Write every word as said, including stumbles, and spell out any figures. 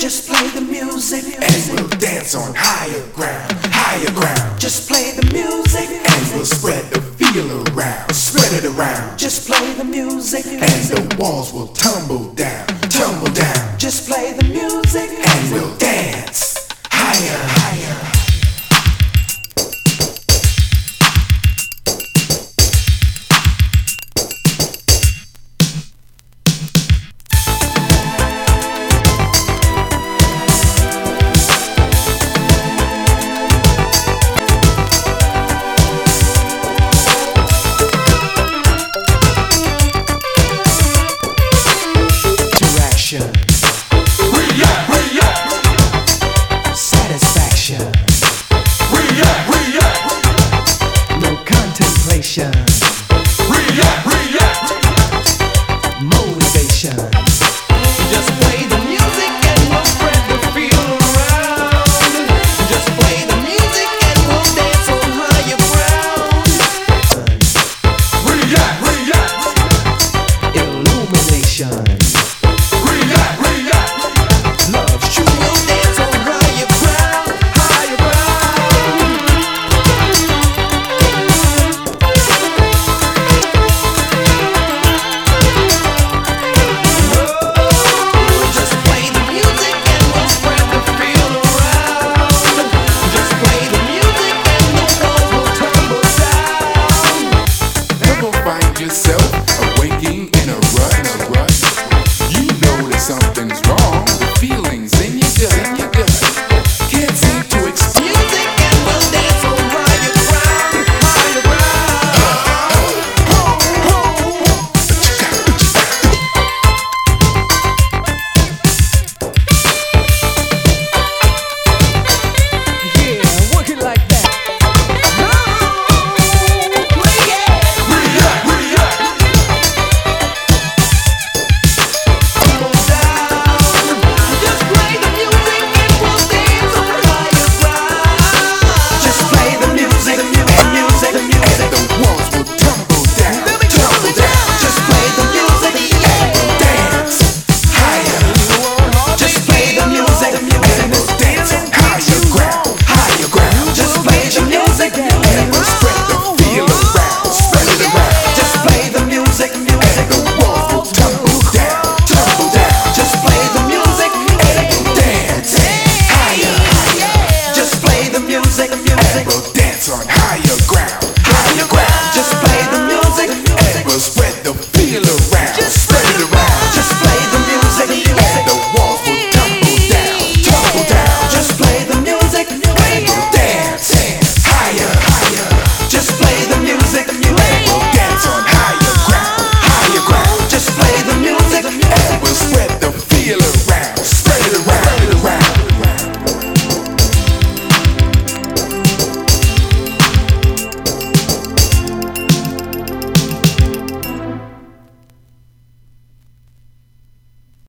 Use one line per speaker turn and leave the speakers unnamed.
Just play the music and we'll dance on higher ground, higher ground. Just play the music and we'll spread the feel around, spread it around. Just play the music and the walls will tumble down, tumble down. Just play the music and we'll dance higher, higher.
React, react.
Satisfaction.
React, react.
No contemplation.
React, react.
Motivation. Just play the music and we'll spread the feel around. Just play the music and we'll dance on higher ground.
React, react.
Illumination.
React, react.
Love, true, we'll dance on higher ground, higher ground. Oh, just play the music and we'll spread the feel around. Just play the music and the walls will tumble down.
Never find yourself awaking in a rush.